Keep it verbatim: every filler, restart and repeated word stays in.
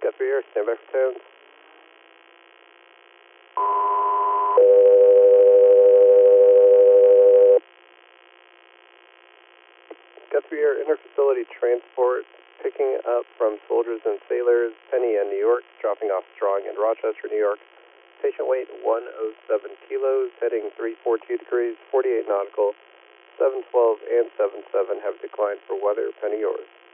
Guthrie Air, stand by for towns. Guthrie Air interfacility transport picking up from soldiers and sailors, Penny and New York, dropping off Strong in Rochester, New York. Patient weight one oh seven kilos, heading three four two degrees, forty-eight nautical, seven twelve and seven seven have declined for weather, Penny yours.